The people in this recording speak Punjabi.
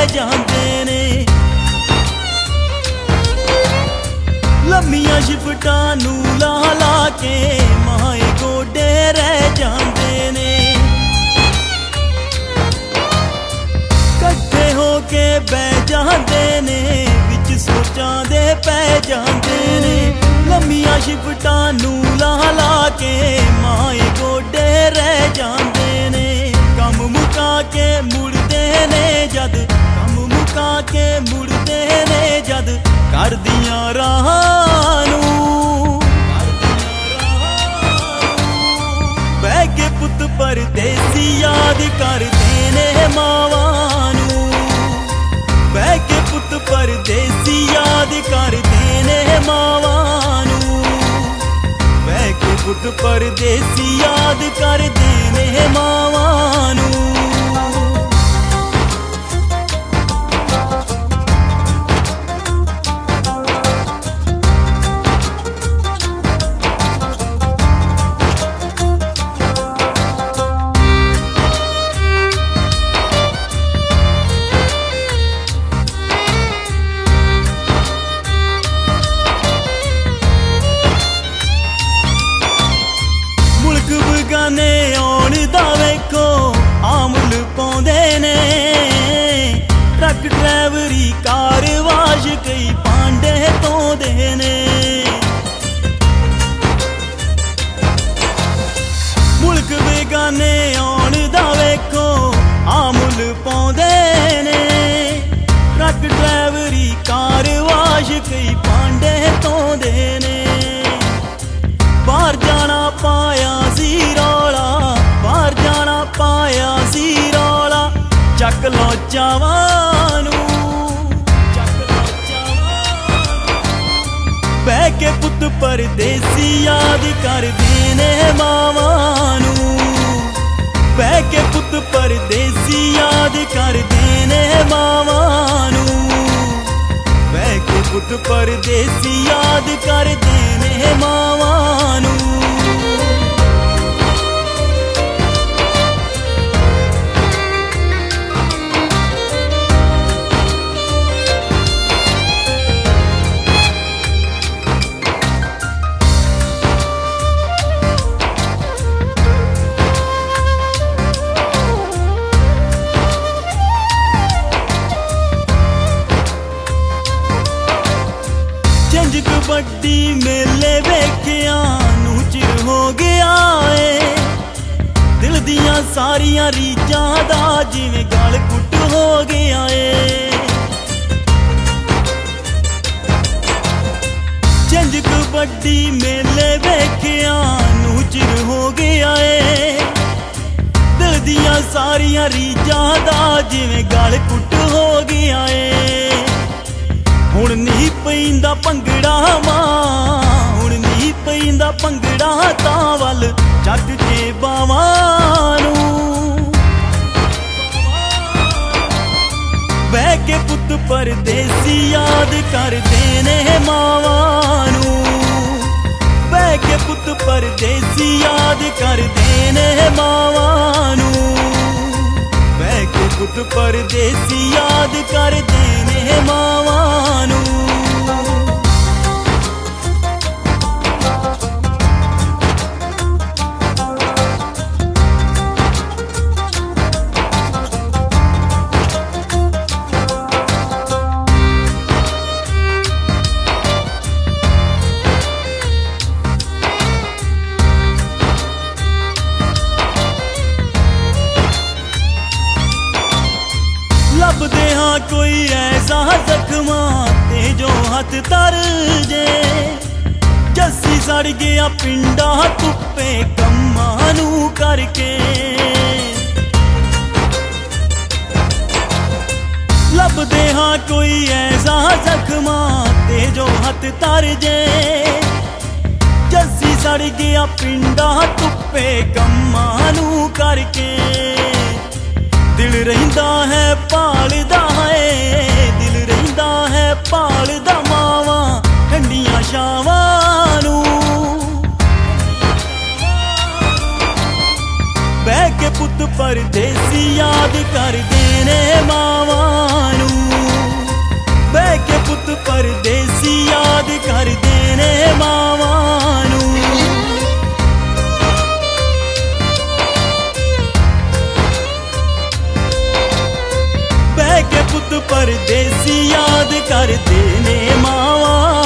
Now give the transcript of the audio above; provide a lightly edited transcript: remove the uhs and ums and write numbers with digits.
ਜਾਂਦੇ ਨੇ। ਲੰਮੀਆਂ ਸ਼ਿਫਟਾਂ ਨੂੰ ਲਾ ਲਾ ਕੇ ਮਾਏ ਗੋਡੇ ਰਹਿ ਜਾਂਦੇ ਨੇ। ਇਕੱਠੇ ਹੋ ਕੇ ਬਹਿ ਜਾਂਦੇ ਨੇ, ਵਿੱਚ ਸੋਚਾਂ ਦੇ ਪੈ ਜਾਂਦੇ ਨੇ। ਲੰਮੀਆਂ ਸ਼ਿਫਟਾਂ ਨੂੰ ਲਾ ਲਾ ਕੇ ਮਾਏ ਗੋਡੇ ਰਹਿ ਜਾਂਦੇ ਨੇ। ਕੰਮ ਮੁਕਾ ਕੇ ਮੁੜਦੇ ਨੇ ਜਦ, ਕੰਮ ਮੁਕਾ ਕੇ ਮੁੜਦੇ ਨੇ ਜਦ, ਕਰਦੀਆਂ ਰਾਹਾਂ ਨੂੰ ਬਹਿ ਕੇ ਪੁੱਤ ਪਰਦੇਸੀ ਯਾਦ ਕਰਦੇ ਨੇ ਮਾਵਾਂ ਨੂੰ। ਬਹਿ ਕੇ ਪੁੱਤ ਪਰਦੇਸੀ ਯਾਦ ਕਰਦੇ ਨੇ ਮਾਵਾਂ ਨੂੰ। ਬਹਿ ਕੇ ਪੁੱਤ ਪਰਦੇਸੀ ਯਾਦ ਕਰਦੇ ਨੇ ਮਾਵਾਂ ਨੂੰ। ਬਗਾਨੇ ਆਉਣ ਦਾ ਵੇਖੋ ਆਮੁਲ ਪਾਉਂਦੇ ਨੇ। ਟਰੱਕ ਡਰਾਈਵਰੀ ਕਾਰ ਵਾਸ਼ ਕਈ ਪਾਂਡੇ ਧੋਂਦੇ ਨੇ। ਮੁਲਕ ਬਗਾਨੇ ਆਉਣ ਦਾ ਵੇਖੋ ਆਮੁਲ ਪਾਉਂਦੇ ਨੇ। ਟਰੱਕ ਡਰਾਈਵਰੀ ਕਾਰ ਵਾਸ਼ ਕਈ ਪਾਂਡੇ ਧੋਂਦੇ ਨੇ। ਬਾਹਰ ਜਾਣਾ ਪਾਇਆ ਸੀ ਰੌਲਾ, ਬਾਹਰ ਜਾਣਾ ਪਾਇਆ ਸੀ ਰੌਲਾ, ਚੱਕ ਲੋ ਚਾਵਾਂ ਨੂੰ, ਚੱਕ ਲੋ ਚਾਵਾਂ ਨੂੰ। ਬਹਿ ਕੇ ਪੁੱਤ ਪਰਦੇਸੀ ਯਾਦ ਕਰਦੇ ਨੇ ਮਾਵਾਂ ਨੂੰ। ਬਹਿ ਕੇ ਪੁੱਤ ਪਰਦੇਸੀ ਯਾਦ ਕਰਦੇ ਨੇ ਮਾਵਾਂ ਨੂੰ। ਬਹਿ ਕੇ ਪੁੱਤ ਪਰਦੇਸੀ ਯਾਦ ਕਰਦੇ ਨੇ ਮਾਵਾਂ ਨੂੰ। ਕਬੱਡੀ ਮੇਲੇ ਵੇਖਿਆ ਨੂੰ ਚਿਰ ਹੋ ਗਿਆ ਏ। ਦਿਲ ਦੀਆਂ ਸਾਰੀਆਂ ਰੀਝਾਂ ਦਾ ਜਿਵੇਂ ਗਲ ਘੁੱਟ ਹੋ ਗਿਆ ਏ। ਜੰਜ ਕਬੱਡੀ ਮੇਲੇ ਵੇਖਿਆ ਨੂੰ ਚਿਰ ਹੋ ਗਿਆ ਏ। ਦਿਲ ਦੀਆਂ ਸਾਰੀਆਂ ਰੀਝਾਂ ਦਾ ਜਿਵੇਂ ਗਲ ਘੁੱਟ ਹੋ ਗਿਆ ਏ। ਹੁਣ ਨਹੀਂ ਪੈਂਦਾ ਭੰਗੜਾ ਮਾਂ, ਹੁਣ ਨਹੀਂ ਪੈਂਦਾ ਭੰਗੜਾ ਤਾਂ ਵੱਲ ਚੱਕ ਕੇ ਬਾਵਾਂ ਨੂੰ। ਬਹਿ ਕੇ ਪੁੱਤ ਪਰਦੇਸੀ ਯਾਦ ਕਰਦੇ ਨੇ ਮਾਵਾਂ ਨੂੰ। ਬਹਿ ਕੇ ਪੁੱਤ ਪਰਦੇਸੀ ਯਾਦ ਕਰਦੇ ਨੇ ਮਾਵਾਂ ਨੂੰ। ਬਹਿ ਕੇ ਪੁੱਤ ਪਰਦੇਸੀ ਯਾਦ ਕਰਦੇ ਨੇ ਮਾਵਾਂ ਨੂੰ। ਲੱਭਦੇ ਹਾਂ ਕੋਈ ਐਸਾ ਜ਼ਖਮਾਂ ਤੇ ਜੋ ਹੱਥ ਤਰ ਜੇ। ਜੱਸੀ ਸੜ ਗਿਆ ਪਿੰਡਾਂ ਧੁੱਪੇ ਕੰਮਾਂ ਨੂੰ ਕਰਕੇ। ਲੱਭਦੇ ਹਾਂ ਕੋਈ ਐਸਾ ਜ਼ਖਮਾਂ ਤੇ ਜੋ ਹੱਥ ਤਰ ਜੇ। ਜੱਸੀ ਸੜ ਗਿਆ ਪਿੰਡਾਂ ਧੁੱਪੇ ਕੰਮਾਂ ਨੂੰ ਕਰਕੇ। ਦਿਲ ਰਹਿੰਦਾ ਹੈ ਭਾਲਦਾ ਹੈ, ਦਿਲ ਰਹਿੰਦਾ ਹੈ ਭਾਲਦਾ ਮਾਵਾਂ ਠੰਡੀਆਂ ਛਾਵਾਂ ਨੂੰ। ਬਹਿ ਕੇ ਪੁੱਤ ਪਰਦੇਸੀ परदेसी याद करदे ने मावां नूं। बह के पुत परदेसी याद करदे ने मावां नूं। बह के पुत परदेसी याद करदे ने मावां